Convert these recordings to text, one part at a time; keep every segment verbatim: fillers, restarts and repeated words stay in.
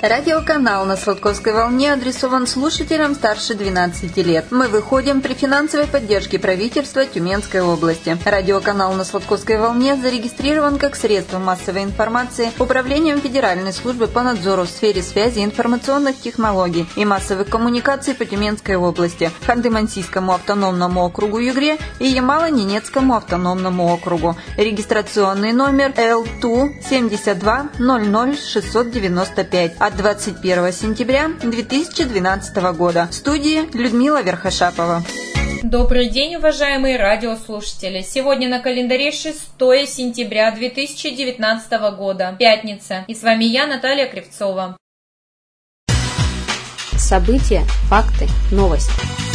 Радиоканал на Сладковской волне адресован слушателям старше двенадцати лет. Мы выходим при финансовой поддержке правительства Тюменской области. Радиоканал на Сладковской волне зарегистрирован как средство массовой информации Управлением Федеральной службы по надзору в сфере связи, информационных технологий и массовых коммуникаций по Тюменской области, Ханты-Мансийскому автономному округу Югре и Ямало-Ненецкому автономному округу. Регистрационный номер Л Т семьдесят два ноль ноль шестьсот девяносто пять от двадцать первого сентября две тысячи двенадцатого года. В студии Людмила Верхошапова. Добрый день, уважаемые радиослушатели! Сегодня на календаре шестое сентября две тысячи девятнадцатого года, пятница. И с вами я, Наталья Кривцова. События, факты, новости.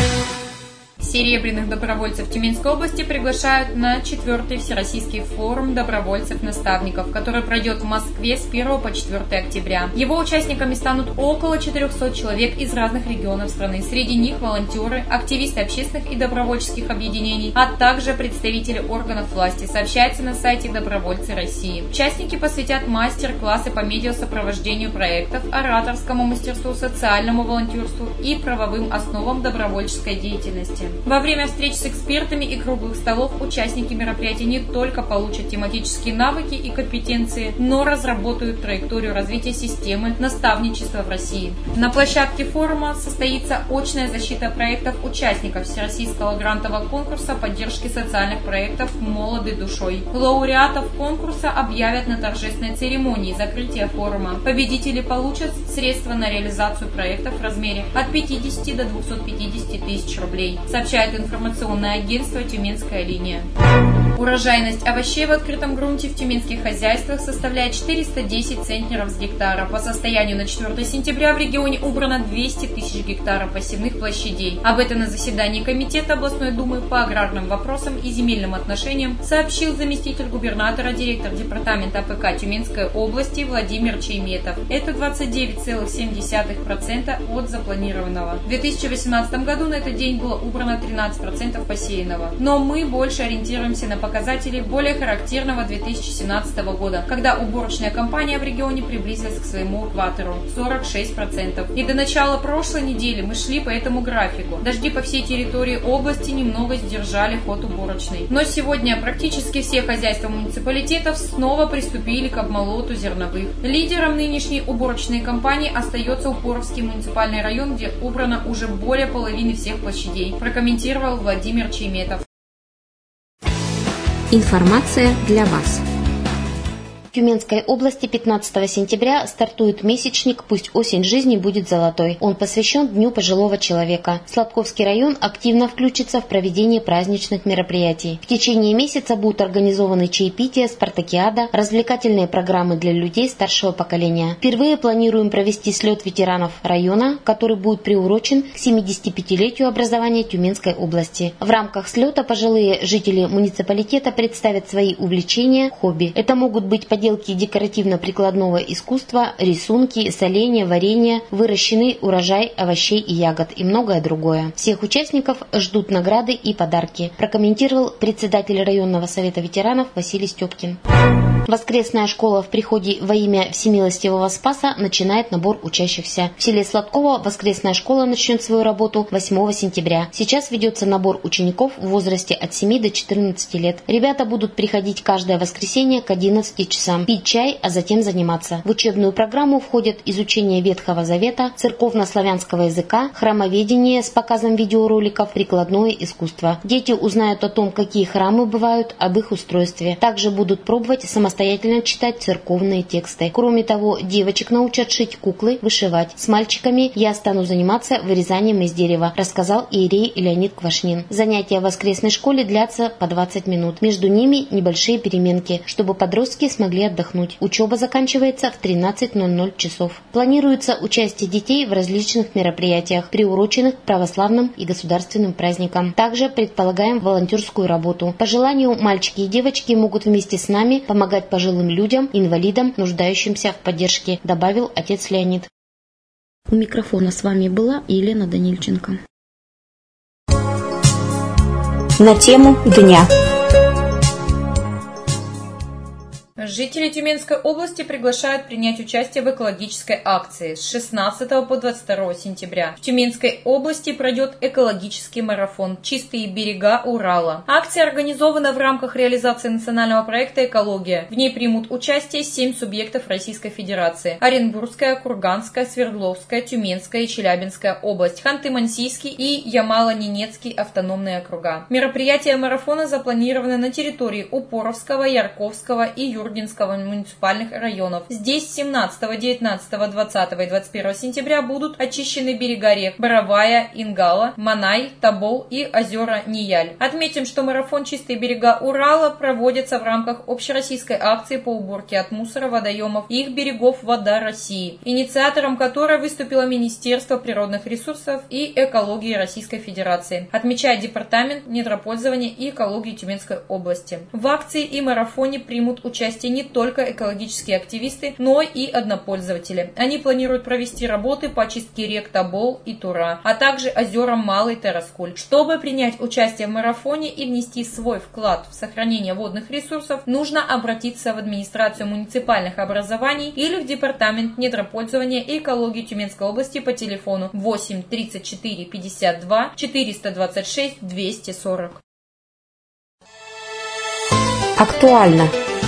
Серебряных добровольцев Тюменской области приглашают на четвертый Всероссийский форум добровольцев-наставников, который пройдет в Москве с первого по четвёртое октября. Его участниками станут около четырехсот человек из разных регионов страны. Среди них волонтеры, активисты общественных и добровольческих объединений, а также представители органов власти, сообщается на сайте Добровольцы России. Участники посвятят мастер-классы по медиасопровождению проектов, ораторскому мастерству, социальному волонтерству и правовым основам добровольческой деятельности. Во время встреч с экспертами и круглых столов участники мероприятия не только получат тематические навыки и компетенции, но разработают траекторию развития системы наставничества в России. На площадке форума состоится очная защита проектов участников Всероссийского грантового конкурса поддержки социальных проектов «Молоды душой». Лауреатов конкурса объявят на торжественной церемонии закрытия форума. Победители получат средства на реализацию проектов в размере от пятидесяти до двухсот пятидесяти тысяч рублей. Сообщает информационное агентство «Тюменская линия». Урожайность овощей в открытом грунте в тюменских хозяйствах составляет четыреста десять центнеров с гектара. По состоянию на четвёртое сентября в регионе убрано двести тысяч гектаров посевных площадей. Об этом на заседании Комитета областной думы по аграрным вопросам и земельным отношениям сообщил заместитель губернатора, директор департамента А П К Тюменской области Владимир Чейметов. Это двадцать девять целых семь десятых процента от запланированного. В две тысячи восемнадцатом году на этот день было убрано тринадцать процентов посеянного. Но мы больше ориентируемся на показатели более характерного две тысячи семнадцатого года, когда уборочная кампания в регионе приблизилась к своему экватору – сорок шесть процентов. И до начала прошлой недели мы шли по этому графику. Дожди по всей территории области немного сдержали ход уборочной. Но сегодня практически все хозяйства муниципалитетов снова приступили к обмолоту зерновых. Лидером нынешней уборочной кампании остается Упоровский муниципальный район, где убрано уже более половины всех площадей, прокомментировал Владимир Чейметов. Информация для вас. В Тюменской области пятнадцатого сентября стартует месячник «Пусть осень жизни будет золотой». Он посвящен Дню пожилого человека. Сладковский район активно включится в проведение праздничных мероприятий. В течение месяца будут организованы чаепития, спартакиада, развлекательные программы для людей старшего поколения. Впервые планируем провести слет ветеранов района, который будет приурочен к семидесятипятилетию образования Тюменской области. В рамках слета пожилые жители муниципалитета представят свои увлечения, хобби. Это могут быть поделки декоративно-прикладного искусства, рисунки, соленья, варенье, выращенный урожай овощей и ягод и многое другое. Всех участников ждут награды и подарки, прокомментировал председатель районного совета ветеранов Василий Степкин. Воскресная школа в приходе во имя Всемилостивого Спаса начинает набор учащихся. В селе Сладково воскресная школа начнет свою работу восьмого сентября. Сейчас ведется набор учеников в возрасте от семи до четырнадцати лет. Ребята будут приходить каждое воскресенье к одиннадцати часам, пить чай, а затем заниматься. В учебную программу входят изучение Ветхого Завета, церковно-славянского языка, храмоведение с показом видеороликов, прикладное искусство. Дети узнают о том, какие храмы бывают, об их устройстве. Также будут пробовать самостоятельно читать церковные тексты. Кроме того, девочек научат шить куклы, вышивать. С мальчиками я стану заниматься вырезанием из дерева, рассказал иерей Леонид Квашнин. Занятия в воскресной школе длятся по двадцать минут. Между ними небольшие переменки, чтобы подростки смогли отдохнуть. Учеба заканчивается в тринадцать ноль ноль часов. Планируется участие детей в различных мероприятиях, приуроченных к православным и государственным праздникам. Также предполагаем волонтерскую работу. По желанию, мальчики и девочки могут вместе с нами помогать пожилым людям, инвалидам, нуждающимся в поддержке, добавил отец Леонид. У микрофона с вами была Елена Данильченко. На тему дня. Жители Тюменской области приглашают принять участие в экологической акции с шестнадцатого по двадцать второе сентября. В Тюменской области пройдет экологический марафон «Чистые берега Урала». Акция организована в рамках реализации национального проекта «Экология». В ней примут участие семь субъектов Российской Федерации: Оренбургская, Курганская, Свердловская, Тюменская и Челябинская область, Ханты-Мансийский и Ямало-Ненецкий автономные округа. Мероприятия марафона запланированы на территории Упоровского, Ярковского и Юргенского муниципальных районов. Здесь семнадцатого, девятнадцатого, двадцатого и двадцать первого сентября будут очищены берега рек Боровая, Ингала, Манай, Тобол и озера Нияль. Отметим, что марафон «Чистые берега Урала» проводится в рамках общероссийской акции по уборке от мусора водоемов и их берегов «Вода России», инициатором которой выступило Министерство природных ресурсов и экологии Российской Федерации, отмечает Департамент недропользования и экологии Тюменской области. В акции и марафоне примут участие не только экологические активисты, но и однопользователи. Они планируют провести работы по очистке рек Тобол и Тура, а также озерам Малый Тераскуль. Чтобы принять участие в марафоне и внести свой вклад в сохранение водных ресурсов, нужно обратиться в администрацию муниципальных образований или в Департамент недропользования и экологии Тюменской области по телефону восемь тридцать четыре пятьдесят два четыреста двадцать шесть двести сорок. Актуально.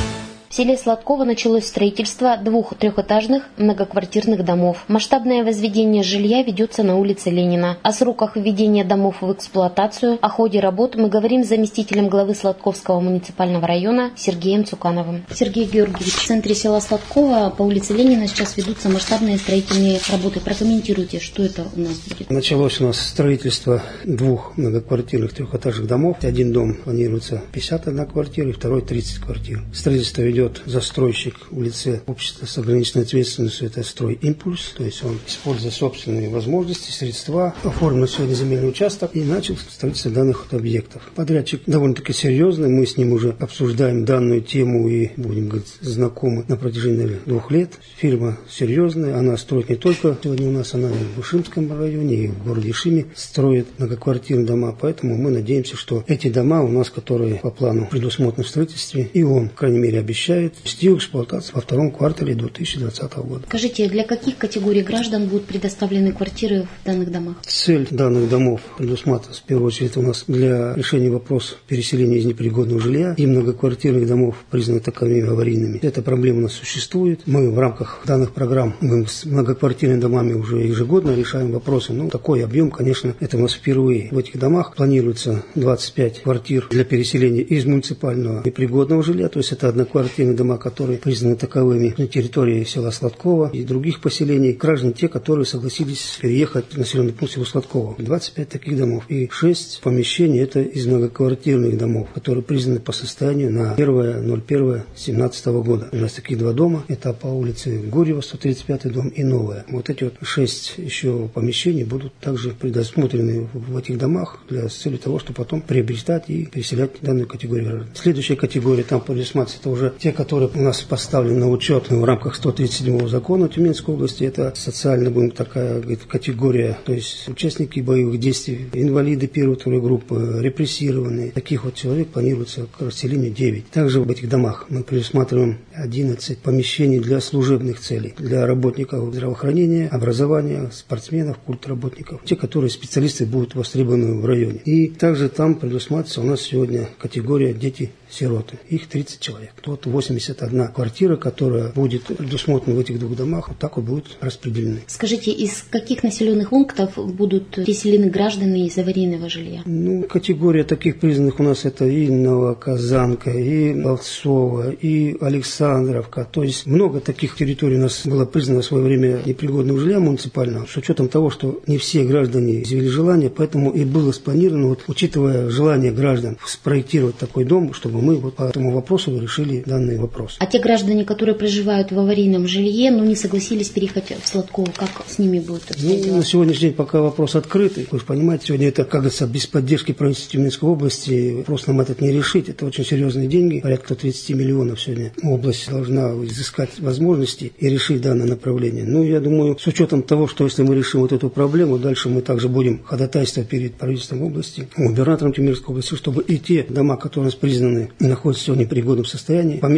В селе Сладково началось строительство двух трехэтажных многоквартирных домов. Масштабное возведение жилья ведется на улице Ленина. О сроках введения домов в эксплуатацию, о ходе работ мы говорим с заместителем главы Сладковского муниципального района Сергеем Цукановым. Сергей Георгиевич, в центре села Сладково по улице Ленина сейчас ведутся масштабные строительные работы. Прокомментируйте, что это у нас будет. Началось у нас строительство двух многоквартирных трехэтажных домов. Один дом планируется пятьдесят одна квартира, и второй тридцать квартир. Строительство ведет застройщик в лице общества с ограниченной ответственностью, это «Стройимпульс», то есть он, используя собственные возможности, средства, оформил сегодня земельный участок и начал строительство данных объектов. Подрядчик довольно-таки серьезный, мы с ним уже обсуждаем данную тему и будем, говорить, знакомы на протяжении двух лет. Фирма серьезная, она строит не только сегодня у нас, она и в Ушимском районе, и в городе Ишиме строит многоквартирные дома, поэтому мы надеемся, что эти дома у нас, которые по плану предусмотрены в строительстве, и он, по крайней мере, обещает ввести в эксплуатацию во втором квартале две тысячи двадцатого года. Скажите, для каких категорий граждан будут предоставлены квартиры в данных домах? Цель данных домов предусматривается в первую очередь у нас для решения вопроса переселения из непригодного жилья и многоквартирных домов, признанных таковыми аварийными. Эта проблема у нас существует. Мы в рамках данных программ мы с многоквартирными домами уже ежегодно решаем вопросы. Ну, такой объем, конечно, это у нас впервые. В этих домах планируется двадцать пять квартир для переселения из муниципального непригодного жилья, то есть это одноквартирные дома, которые признаны таковыми на территории села Сладково и других поселений, граждан те, которые согласились переехать в населенный пункт села Сладково. двадцать пять таких домов и шесть помещений это из многоквартирных домов, которые признаны по состоянию на первое ноль первое две тысячи семнадцатого года. У нас таких два дома, это по улице Гурьева, сто тридцать пятый дом и Новая. Вот эти вот шесть еще помещений будут также предусмотрены в этих домах для с целью того, чтобы потом приобретать и переселять данную категорию граждан. Следующая категория там предусматривается, это уже те, которые у нас поставлены на учет в рамках сто тридцать седьмого закона Тюменской области, это социально, будем такая говорит, категория, то есть участники боевых действий, инвалиды первой, второй группы, репрессированные. Таких вот человек планируется к расселению девять. Также в этих домах мы предусматриваем одиннадцать помещений для служебных целей, для работников здравоохранения, образования, спортсменов, культработников, те, которые специалисты будут востребованы в районе. И также там предусматривается у нас сегодня категория дети-сироты. Их тридцать человек. Вот восемьдесят одна квартира, которая будет предусмотрена в этих двух домах, вот так вот будут распределены. Скажите, из каких населенных пунктов будут переселены граждане из аварийного жилья? Ну, категория таких признанных у нас это и Новоказанка, и Ловцово, и Александровка. То есть много таких территорий у нас было признано в свое время непригодного жилья муниципального, с учетом того, что не все граждане изъявили желание, поэтому и было спланировано, вот, учитывая желание граждан спроектировать такой дом, чтобы мы вот по этому вопросу решили данный вопрос. А те граждане, которые проживают в аварийном жилье, но не согласились переехать в Сладково, как с ними будет обстоять? Ну, на сегодняшний день пока вопрос открытый. Вы же понимаете, сегодня это, как говорится, без поддержки правительства Тюменской области вопрос нам этот не решить. Это очень серьезные деньги, порядка тридцать миллионов сегодня. Область должна изыскать возможности и решить данное направление. Ну, я думаю, с учетом того, что если мы решим вот эту проблему, дальше мы также будем ходатайствовать перед правительством области, губернатором Тюменской области, чтобы и те дома, которые у нас признаны и находятся сегодня в непригодном состоянии, по мере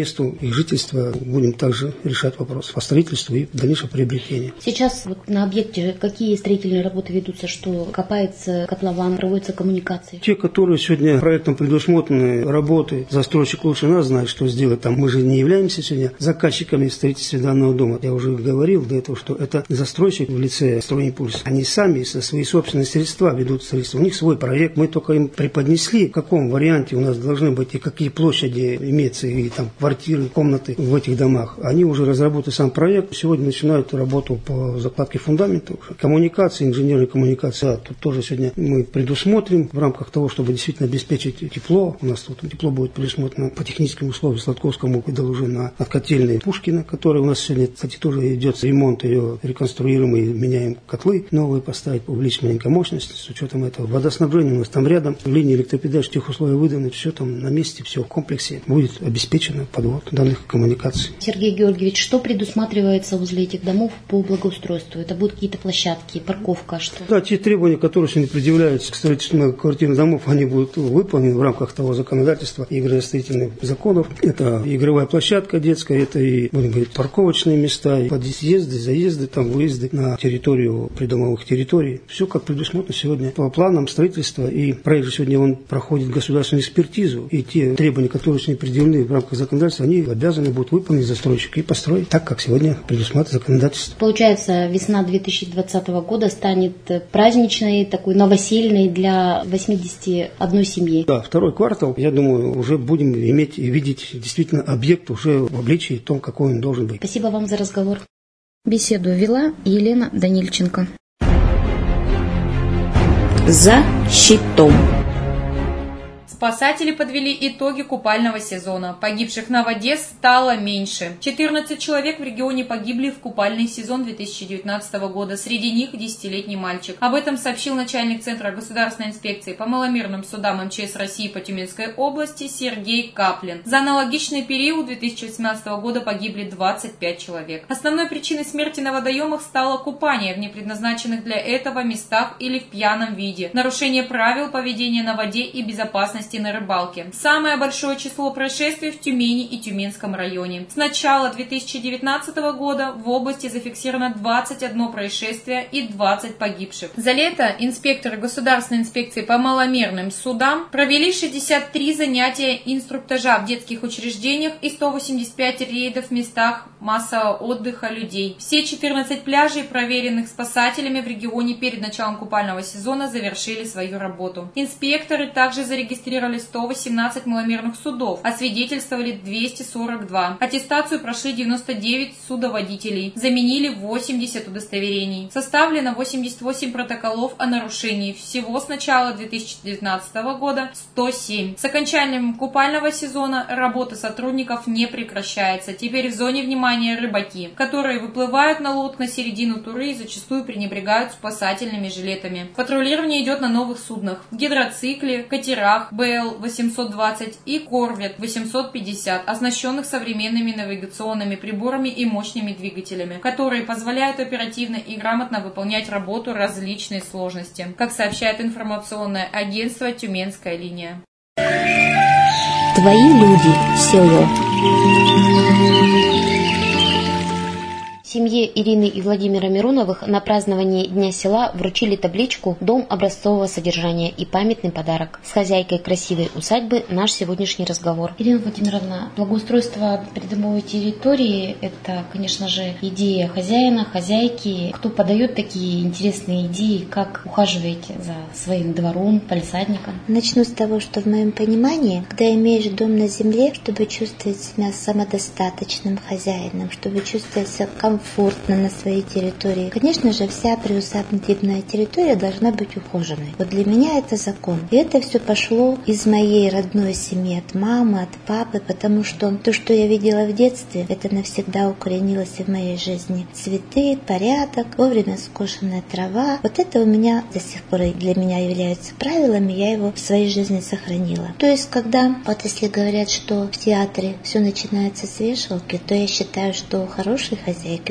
месту их жительства будем также решать вопрос по строительству и дальнейшему приобретению. Сейчас вот на объекте какие строительные работы ведутся, что копается котлован, проводятся коммуникации? Те, которые сегодня проектом предусмотрены работы, застройщик лучше нас знает, что сделать там. Мы же не являемся сегодня заказчиками в строительстве данного дома. Я уже говорил до этого, что это застройщик в лице «Стройимпульс». Они сами со свои собственные средства ведут строительство. У них свой проект. Мы только им преподнесли, в каком варианте у нас должны быть и какие площади имеются, и там квартиры, комнаты в этих домах. Они уже разработали сам проект. Сегодня начинают работу по закладке фундамента. Коммуникации, инженерные коммуникации. Да, тут тоже сегодня мы предусмотрим в рамках того, чтобы действительно обеспечить тепло. У нас тут тепло будет предусмотрено по техническим условиям Сладковскому, выдал уже на откотельные Пушкина, которые у нас сегодня, кстати, тоже идет ремонт, ее реконструируем и меняем котлы новые поставить, увеличить маленькую мощность с учетом этого. Водоснабжение у нас там рядом, линии электропередач, тех условий выданы, все там на месте, все в комплексе будет обеспечено подвод данных коммуникаций. Сергей Георгиевич, что предусматривается возле этих домов по благоустройству? Это будут какие-то площадки, парковка, что? Да, те требования, которые сегодня предъявляются к строительству многоквартирных домов, они будут выполнены в рамках того законодательства и градостроительных законов. Это игровая площадка детская, это и, будем говорить, парковочные места, и подъезды, заезды, там, выезды на территорию придомовых территорий. Все как предусмотрено сегодня по планам строительства. И проект же сегодня он проходит государственную экспертизу. И те требования, которые сегодня предъявлены в рамках законодательства, они обязаны будут выполнить застройщик и построить так, как сегодня предусматривает законодательство. Получается, весна две тысячи двадцатого года станет праздничной, такой новосельной для восьмидесяти одной семьи. Да, второй квартал, я думаю, уже будем иметь и видеть действительно объект уже в обличии том, какой он должен быть. Спасибо вам за разговор. Беседу вела Елена Данильченко. За щитом. Спасатели подвели итоги купального сезона. Погибших на воде стало меньше. четырнадцать человек в регионе погибли в купальный сезон две тысячи девятнадцатого года. Среди них десятилетний мальчик. Об этом сообщил начальник Центра государственной инспекции по маломерным судам эм че эс России по Тюменской области Сергей Каплин. За аналогичный период две тысячи восемнадцатого года погибли двадцать пять человек. Основной причиной смерти на водоемах стало купание в непредназначенных для этого местах или в пьяном виде, нарушение правил поведения на воде и безопасности на рыбалке. Самое большое число происшествий в Тюмени и Тюменском районе. С начала две тысячи девятнадцатого года в области зафиксировано двадцать одно происшествие и двадцать погибших. За лето инспекторы Государственной инспекции по маломерным судам провели шестьдесят три занятия инструктажа в детских учреждениях и сто восемьдесят пять рейдов в местах массового отдыха людей. Все четырнадцать пляжей, проверенных спасателями в регионе перед началом купального сезона, завершили свою работу. Инспекторы также зарегистрировали сто восемнадцать маломерных судов, освидетельствовали двести сорок два. Аттестацию прошли девяносто девять судоводителей, заменили восемьдесят удостоверений. Составлено восемьдесят восемь протоколов о нарушении. Всего с начала две тысячи девятнадцатого года сто семь. С окончанием купального сезона работа сотрудников не прекращается. Теперь в зоне внимания рыбаки, которые выплывают на лодку на середину туры и зачастую пренебрегают спасательными жилетами. Патрулирование идет на новых суднах: гидроцикле, катерах бэ эл восемьсот двадцать и корвет восемьсот пятьдесят, оснащенных современными навигационными приборами и мощными двигателями, которые позволяют оперативно и грамотно выполнять работу различной сложности, как сообщает информационное агентство «Тюменская линия». Твои люди, село. Семье Ирины и Владимира Мироновых на праздновании Дня села вручили табличку «Дом образцового содержания» и памятный подарок. С хозяйкой красивой усадьбы наш сегодняшний разговор. Ирина Владимировна, благоустройство придомовой территории – это, конечно же, идея хозяина, хозяйки. Кто подает такие интересные идеи, как ухаживаете за своим двором, палисадником? Начну с того, что в моем понимании, когда имеешь дом на земле, чтобы чувствовать себя самодостаточным хозяином, чтобы чувствовать себя комфортно, комфортно на своей территории. Конечно же, вся приусадебная территория должна быть ухоженной. Вот для меня это закон. И это все пошло из моей родной семьи, от мамы, от папы, потому что то, что я видела в детстве, это навсегда укоренилось и в моей жизни. Цветы, порядок, вовремя скошенная трава. Вот это у меня до сих пор для меня является правилами, я его в своей жизни сохранила. То есть, когда, вот если говорят, что в театре все начинается с вешалки, то я считаю, что у хорошей хозяйки,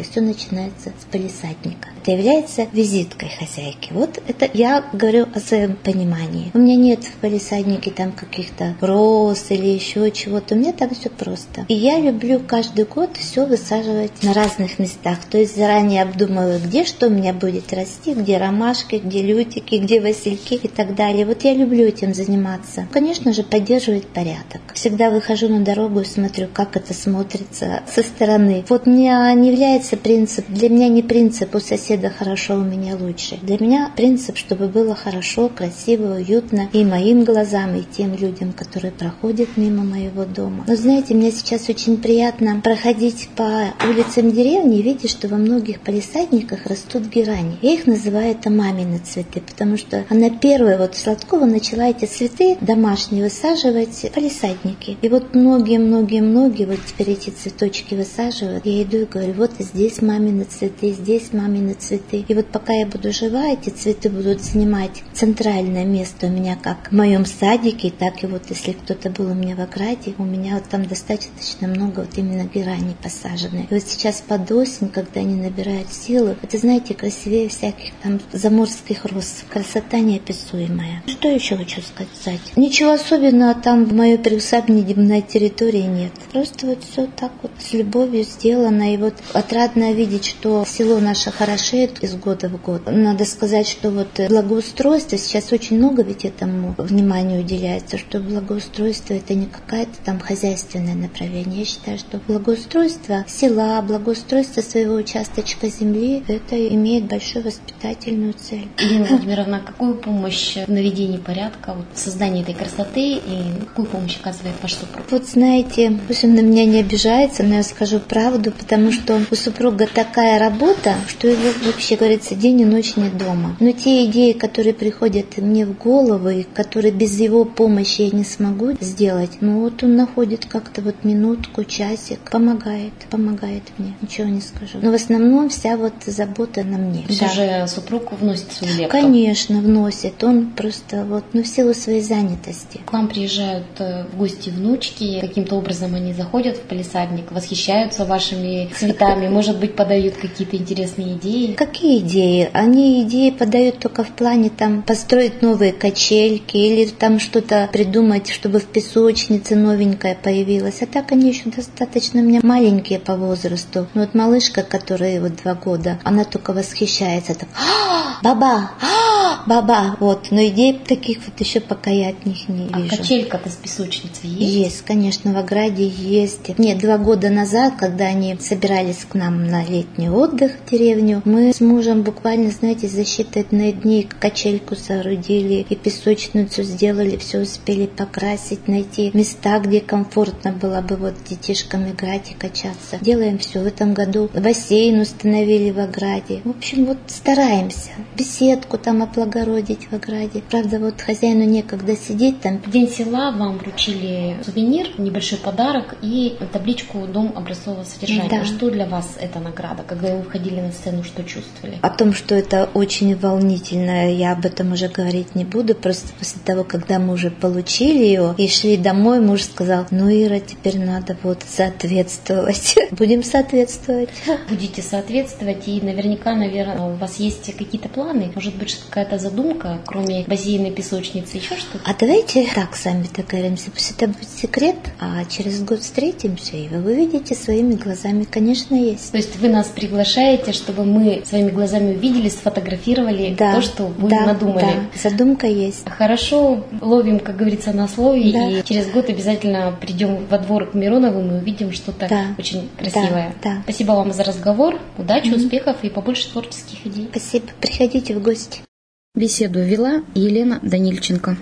и все начинается с палисадника. Это является визиткой хозяйки. Вот это я говорю о своем понимании. У меня нет в палисаднике там каких-то роз или еще чего-то. У меня там все просто. И я люблю каждый год все высаживать на разных местах. То есть заранее обдумываю, где что у меня будет расти, где ромашки, где лютики, где васильки и так далее. Вот я люблю этим заниматься. Конечно же, поддерживать порядок. Всегда выхожу на дорогу и смотрю, как это смотрится со стороны. Вот мне не является принцип, для меня не принцип у соседа хорошо, у меня лучше. Для меня принцип, чтобы было хорошо, красиво, уютно и моим глазам, и тем людям, которые проходят мимо моего дома. Но знаете, мне сейчас очень приятно проходить по улицам деревни и видеть, что во многих палисадниках растут герани. Я их называю это мамины цветы, потому что она первая, вот Сладкова начала эти цветы домашние высаживать в палисадники. И вот многие-многие-многие вот теперь эти цветочки высаживают. Я иду и говорю, вот и здесь мамины цветы, здесь мамины цветы. И вот пока я буду жива, эти цветы будут занимать центральное место у меня как в моем садике, так и вот если кто-то был у меня в ограде, у меня вот там достаточно много вот именно герани посажены. И вот сейчас под осень, когда они набирают силу, это, знаете, красивее всяких там заморских роз. Красота неописуемая. Что еще хочу сказать? Ничего особенного там в моей приусадебной территории нет. Просто вот все так вот с любовью сделано. И вот отрадно видеть, что село наше хорошеет из года в год. Надо сказать, что вот благоустройство, сейчас очень много ведь этому внимания уделяется, что благоустройство это не какая-то там хозяйственное направление. Я считаю, что благоустройство села, благоустройство своего участочка земли, это имеет большую воспитательную цель. Елена Владимировна, какую помощь в наведении порядка, вот, в создании этой красоты и какую помощь оказывает ваш супруг? Вот знаете, пусть он на меня не обижается, но я скажу правду, потому что у супруга такая работа, что его вообще, говорится, день и ночь нет дома. Но те идеи, которые приходят мне в голову и которые без его помощи я не смогу сделать, ну вот он находит как-то вот минутку, часик, помогает, помогает мне, ничего не скажу. Но в основном вся вот забота на мне. Все да. же супруг вносит свою лепту? Конечно, вносит. Он просто вот, ну в силу своей занятости. К вам приезжают в гости внучки, каким-то образом они заходят в палисадник, восхищаются вашими цветами, может быть, подают какие-то интересные идеи? Какие идеи? Они идеи подают только в плане там построить новые качельки или там что-то придумать, чтобы в песочнице новенькое появилось. А так они еще достаточно у меня маленькие по возрасту. Но вот малышка, которая вот два года, она только восхищается. Так, а, баба, а, баба. Вот. Но идей таких вот еще пока я от них не а вижу. А качелька-то с песочницей есть? Есть, конечно, в ограде есть. Нет, два года назад, когда они собирались к нам на летний отдых в деревню, мы с мужем буквально, знаете, за считанные дни качельку соорудили и песочницу сделали, все успели покрасить, найти места, где комфортно было бы вот детишкам играть и качаться. Делаем все. В этом году бассейн установили в ограде. В общем, вот стараемся. Беседку там облагородить в ограде. Правда, вот хозяину некогда сидеть там. В день села вам вручили сувенир, небольшой подарок и табличку «Дом образцового содержания». Да. Что для вас эта награда? Когда вы выходили на сцену, что чувствовали? О том, что это очень волнительно, я об этом уже говорить не буду. Просто после того, когда мы уже получили ее и шли домой, муж сказал: ну, Ира, теперь надо вот соответствовать. Будем соответствовать. Будете соответствовать, и наверняка, наверное, у вас есть какие-то планы? Может быть, какая-то задумка, кроме бассейна, песочницы, еще что-то? А давайте так сами договоримся. Пусть это будет секрет, а через год встретимся, и вы увидите своими глазами. Конечно, есть. То есть вы нас приглашаете, чтобы мы своими глазами увидели, сфотографировали да, то, что вы да, надумали? Да, задумка есть. Хорошо, ловим, как говорится, на слове, да. И через год обязательно придем во двор к Мироновым и увидим что-то да. очень красивое. Да, да. Спасибо вам за разговор, удачи, mm-hmm. успехов и побольше творческих идей. Спасибо, приходите в гости. Беседу вела Елена Данильченко.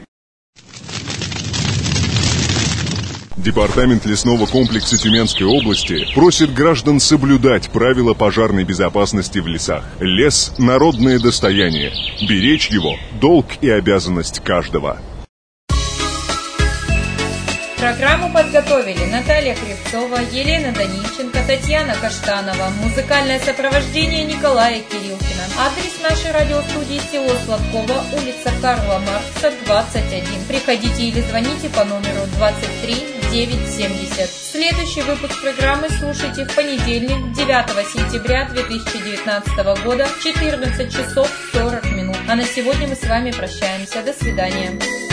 Департамент лесного комплекса Тюменской области просит граждан соблюдать правила пожарной безопасности в лесах. Лес – народное достояние. Беречь его – долг и обязанность каждого. Программу подготовили Наталья Кривцова, Елена Данильченко, Татьяна Каштанова. Музыкальное сопровождение Николая Кириллкина. Адрес нашей радиостудии: село Сладково, улица Карла Маркса, двадцать один. Приходите или звоните по номеру двадцать три девять семьдесят. Следующий выпуск программы слушайте в понедельник, девятого сентября две тысячи девятнадцатого года в четырнадцать часов сорок минут. А на сегодня мы с вами прощаемся. До свидания.